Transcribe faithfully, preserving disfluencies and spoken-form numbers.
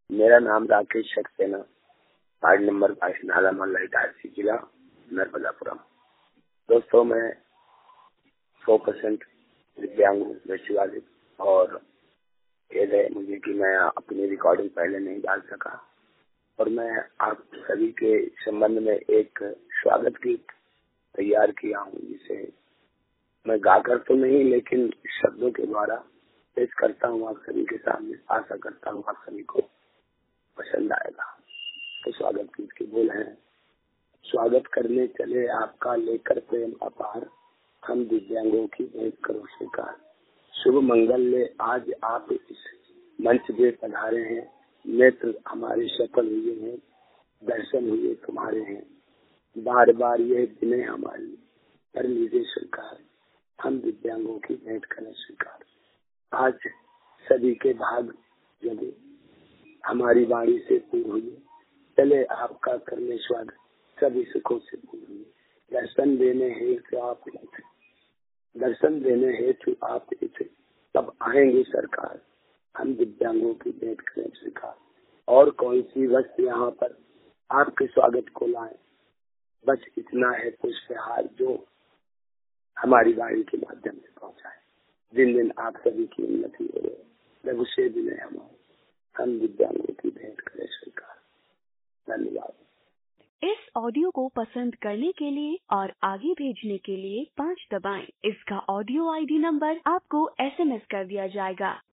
मेरा नाम Rakesh Saxena, ward number बाईस, नाला मोहल्ला, इटारसी जिला नर्मदापुरम। दोस्तों, मैं सौ परसेंट दिव्यांग हूँ, दृष्टिबाधित, और खेद है मुझे कि मैं अपनी रिकॉर्डिंग पहले नहीं डाल सका। और मैं आप सभी के संबंध में एक स्वागत गीत तैयार किया हूँ, जिसे मैं गाकर तो नहीं लेकिन शब्दों के द्वारा पेश करता हूँ आप सभी के सामने। आशा करता हूँ आप सभी को पसंद आएगा। तो स्वागत गीत के बोल हैं: स्वागत करने चले आपका लेकर प्रेम अपार, हम दिव्यांगों की भेंट करो स्वीकार। शुभ मंगल ले आज आप इस मंच पे पधारे हैं, नेत्र हमारे सफल हुए हैं, दर्शन हुए तुम्हारे हैं। बार बार यह विनय हमारी कर लीजिए स्वीकार, हम दिव्यांगों की भेंट करें स्वीकार। आज सभी के भाग जगे, हमारी वाणी से पूर्ण हुए, चले आपका करने स्वागत, सभी सुखों से पूर्ण हुए। दर्शन देने हेतु आप इथे, दर्शन देने हेतु आप इथे, तब आएंगे सरकार, हम दिव्यांगों की भेंट करें स्वीकार। और कौन सी वस्तु यहाँ पर आपके स्वागत को लाए, बस इतना है पुष्पहार जो हमारी वाणी के माध्यम से पहुँचाए। दिन दिन आप सभी की उन्नति हो, रघु से विनय हमारे, हम दिव्यांगों की भेंट करें स्वीकार। धन्यवाद। इस ऑडियो को पसंद करने के लिए और आगे भेजने के लिए पाँच दबाएं। इसका ऑडियो आईडी नंबर आपको एसएमएस कर दिया जाएगा।